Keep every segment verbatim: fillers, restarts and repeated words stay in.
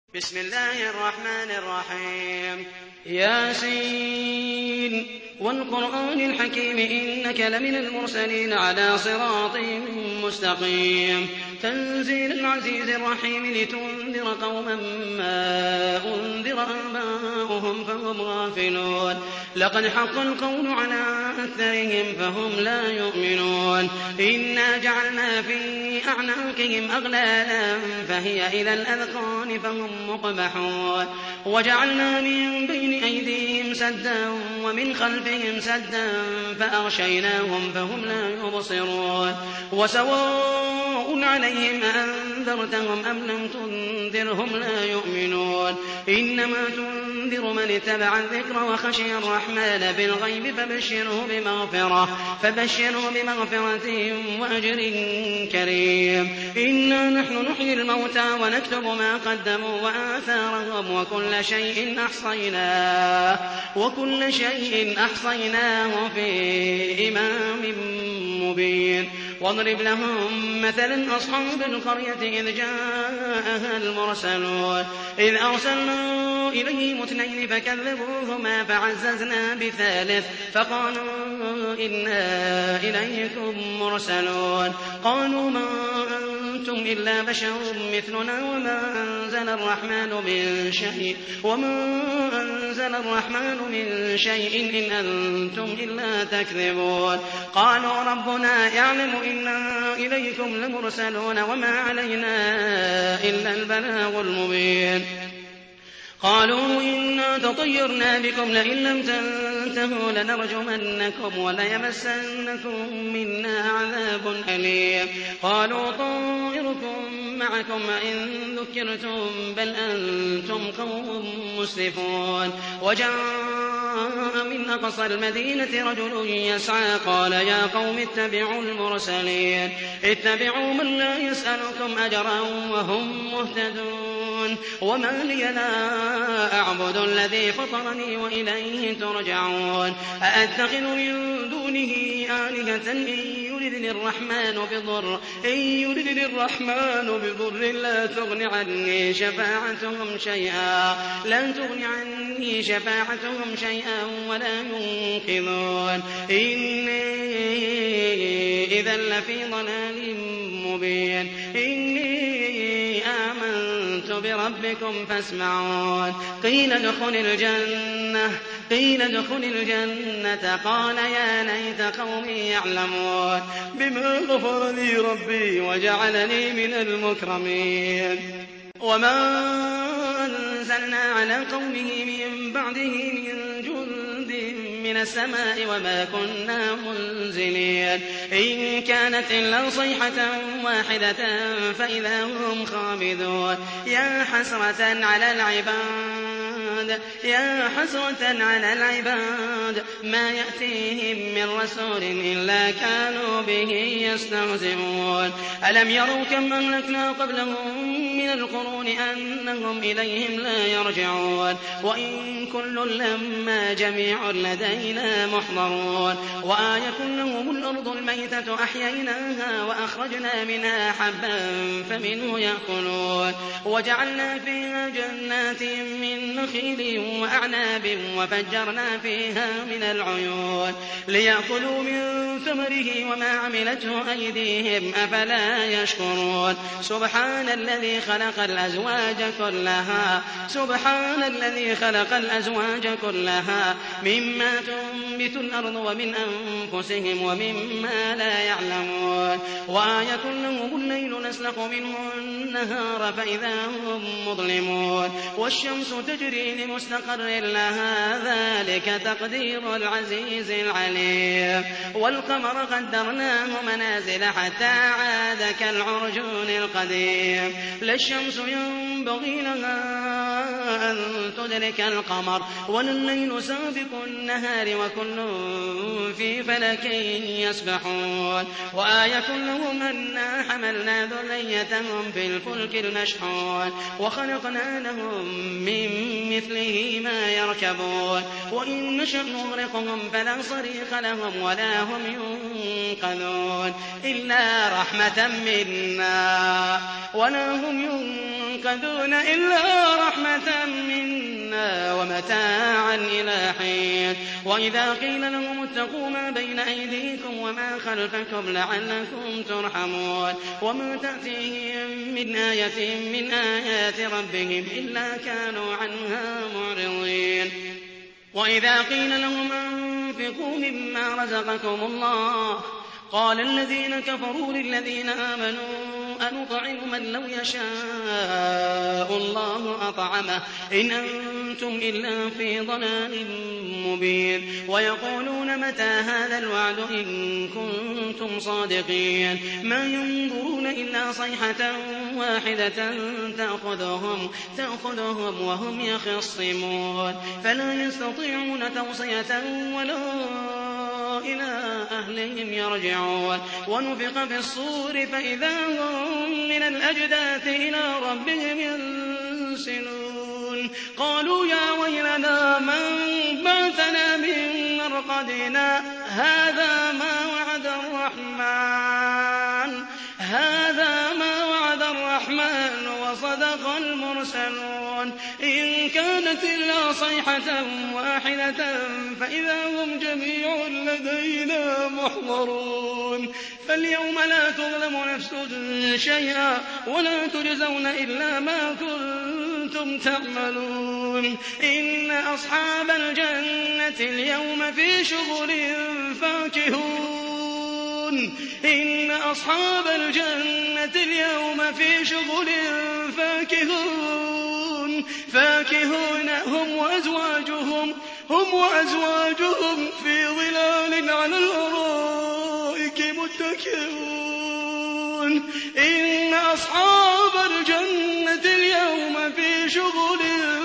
بسم الله الرحمن الرحيم ياسين والقرآن الحكيم إنك لمن المرسلين على صراط مستقيم تنزيل العزيز الرحيم لتنذر قوما ما أنذر آباؤهم فهم غافلون لقد حق القول على أكثرهم فهم لا يؤمنون إنا جعلنا في أعناقهم أغلالا فهي إلى الأذقان فهم مقمحون وجعلنا من بين أيديهم سدا ومن خلفهم سدا فأغشيناهم فهم لا يبصرون وسواء عليهم أنذرتهم أم لم تنذرهم لا يؤمنون إنما تنذر من اتبع الذكر وخشي الرحمن بالغيب فبشره بمغفرة فبشره بمغفرة وأجر كريم إنا نحن نحيي الموتى ونكتب ما قدموا وآثارهم وكل شيء أحصيناه وكل شيء أحصيناه في إمام مبين واضرب لهم مثلا أصحاب القرية إذ جاءها المرسلون إذ أرسلنا إليهم اثنين فكذبوهما فعززنا بثالث فقالوا إنا إليكم مرسلون قالوا ما أنتم إلا بشر مثلنا وما أنزل الرحمن من شيء وما أنزل الرحمن من شيء إن أنتم إلا تكذبون قالوا ربنا يعلم إنا إليكم لمرسلون وما علينا إلا البلاغ المبين قالوا إنا تطيرنا بكم لئن لم تنتهوا لنرجمنكم وليمسنكم منا عذاب أليم قالوا طائركم معكم إن ذكرتم بل أنتم قوم مسرفون وجاء من أقصى المدينة رجل يسعى قال يا قوم اتبعوا المرسلين اتبعوا من لا يسألكم أجرا وهم مهتدون وما لي لا أعبد الذي فطرني وإليه ترجعون أأتخذ من دونه آلهة إن يردني الرحمن بضر إن يردني الرحمن بضر لا تغن عني شفاعتهم شيئا لا تغن عني شفاعتهم شيئا ولا ينقذون إني إذا لفي ضلال مبين إني آمنت بربكم فاسمعون قيل ادخل الجنة قيل ادخل الجنة قال يا ليت قومي يعلمون بما غفر لي ربي وجعلني من المكرمين وما أنزلنا على قومه من بعده من جند من السماء وما كنا منزلين إن كانت إلا صيحة واحدة فإذا هم خامدون يا حسرة على العباد يا حسرة على العباد ما يأتيهم من رسول إلا كانوا به يستهزئون ألم يروا كم أهلكنا قبلهم من القرون أنهم إليهم لا يرجعون وإن كل لما جميع لدينا محضرون وآية لهم الأرض الميتة أحييناها وأخرجنا منها حبا فمنه يأكلون وجعلنا فيها جنات من نخيل وأعناب وفجرنا فيها من العيون ليأكلوا من ثمره وما عملته أيديهم أفلا يشكرون سبحان الذي خلق الأزواج كلها سبحان الذي خلق الأزواج كلها مما تنبت الأرض ومن أنفسهم ومما لا يعلمون وآية لهم الليل نسلخ منه النهار فإذا هم مظلمون والشمس تجري لمستقر لها ذلك تقدير العزيز العليم والقمر قدرناه منازل حتى عاد كالعرجون القديم لا الشمس ينبغي لها أن تدرك القمر ولا الليل سابق النهار وكل في فلك يسبحون وآية لهم أنا حملنا ذريتهم في الفلك المشحون وخلقنا لهم من مثله ما يركبون وإن نشأ نغرقهم فلا صريخ لهم ولا هم ينقذون إلا رحمة منا ولا هم ينقذون إلا ومتاعا إلى حين وإذا قيل لهم اتقوا ما بين أيديكم وما خلفكم لعلكم ترحمون وما تأتيهم من آية من آيات ربهم إلا كانوا عنها معرضين وإذا قيل لهم أنفقوا مما رزقكم الله قال الذين كفروا للذين آمنوا أنطعم من لو يشاء الله أطعمه إن أنتم إلا في ضلال مبين ويقولون متى هذا الوعد إن كنتم صادقين ما ينظرون إلا صيحة واحدة تأخذهم, تأخذهم وهم يخصمون فلا يستطيعون توصية ولا إلى أهلهم يرجعون ونفخ في الصور فإذا هم من الأجداث إلى ربهم ينسلون قالوا يا ويلنا من بعثنا من مرقدنا هذا ما وعد الرحمن هذا ما وعد الرحمن وصدق المرسلون إن كانت إلا صيحة واحدة فإذا هم جميع لدينا محضرون فاليوم لا تظلم نفس شيئا ولا تجزون إلا ما كنتم تعملون إن أصحاب الجنة اليوم في شغل فاكهون إن أصحاب الجنة اليوم في شغل فاكهون فاكهون هم وأزواجهم هم وأزواجهم في ظلال على الأرائك متكئون إن أصحاب الجنة اليوم في شغل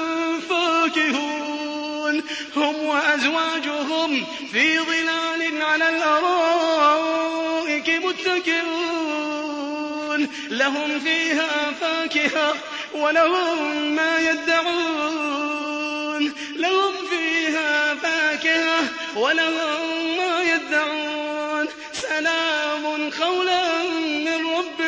فاكهون هم وأزواجهم في ظلال على الأرائك متكئون لهم فيها فاكهة ولهم ما يدعون لهم فيها فاكهة ولهم ما يدعون سلام قولا من رب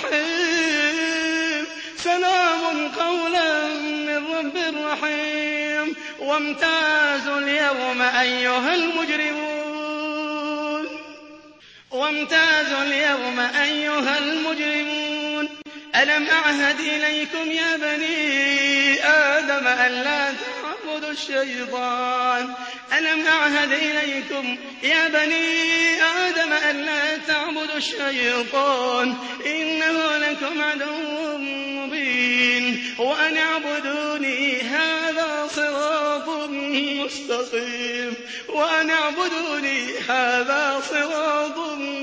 رحيم سلام قولا من رب رحيم وامتازوا اليوم أيها المجرمون وامتازوا اليوم أيها المجرمون ألم أعهد إليكم يا بني آدم ألا تعبدوا الشيطان ألم أعهد إليكم يا بني آدم ألا تعبدوا الشيطان إنه لكم عدو مبين وأن اعبدوني هذا صراط مستقيم وأن اعبدوني هذا صراط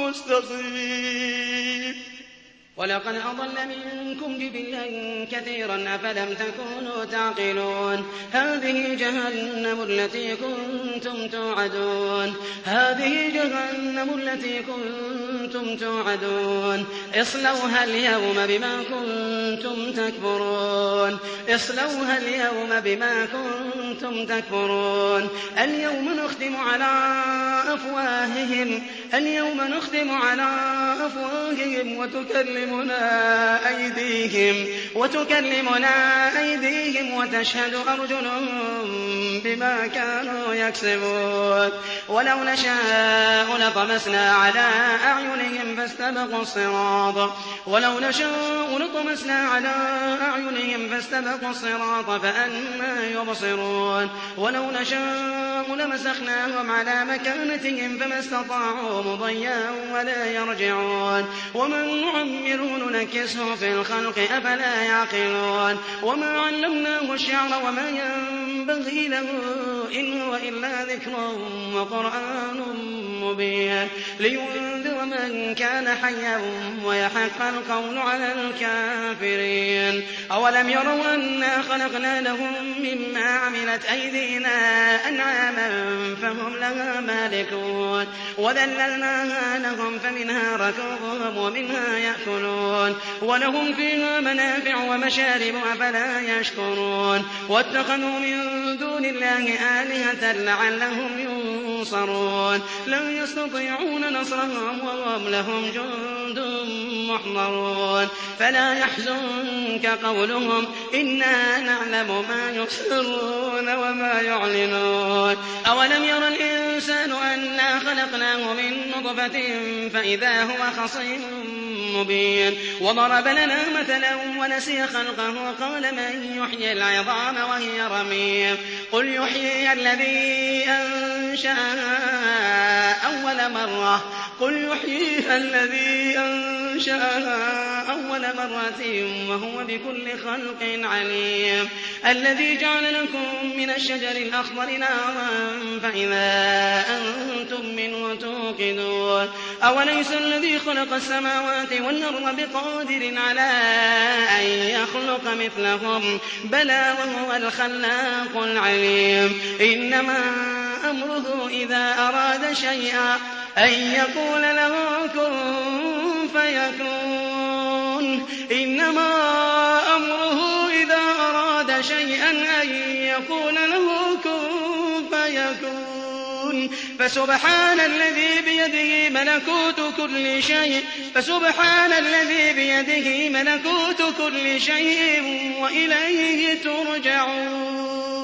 مستقيم ولقد أضل منكم جبلا كثيرا أفلم تكونوا تعقلون هذه جهنم التي كنتم توعدون هذه جهنم التي كنتم توعدون اصلوها اليوم بما كنتم تكفرون اصلوها اليوم بما كنتم تكفرون اليوم نختم على أفواههم اليوم نختم على أفواههم وتكلمنا أيديهم وتكلمنا أيديهم وتشهد أرجلهم بما كانوا يكسبون ولو نشاء لطمسنا على أعينهم فاستبقوا الصراط ولو نشاء لطمسنا على أعينهم فاستبقوا الصراط فأنى يبصرون ولو نشاء لمسخناهم على مكانتهم فما استطاعوا مضيا ولا يرجعون ومن نعمره ننكسه في الخلق أفلا يعقلون وما علمناه الشعر وما ينبغي له إن هو إلا ذكر وقرآن مبين لينذر من كان حيا ويحق القول على الكافرين أولم يروا أنا خلقنا لهم مما عملت أيدينا أنعاما فهم لها مالكون وذللناها لهم فمنها ركوبهم ومنها يأكلون ولهم فيها منافع ومشارب أفلا يشكرون واتخذوا من دون الله آلهة لعلهم ينصرون لا يستطيعون نصرهم وهم لهم جند محضرون فلا يحزنك قولهم إنا نعلم ما يسرون وما يعلنون أولم ير الإنسان أنا خلقناه من نطفة فإذا هو خصيم مبين وضرب لنا مثلا ونسي خلقه وقال من يحيي العظام وهي رميم قل يحيي الذي أنشأها أول مرة قل يحييها الذي أنشأها أول مرة وهو بكل خلق عليم الذي جعل لكم من الشجر الأخضر نارا فإذا أنتم منه توقدون أوليس الذي خلق السماوات والأرض بقادر على أن يخلق مثلهم بلى وهو الخلاق العليم إنما أمره إذا أراد شيئا أن يقول له كن فيكون إنما أمره إذا أراد شيئا أن يقول له كن فيكون فسبحان الذي بيده ملكوت كل شيء فسبحان الذي بيده ملكوت كل شيء وإليه ترجعون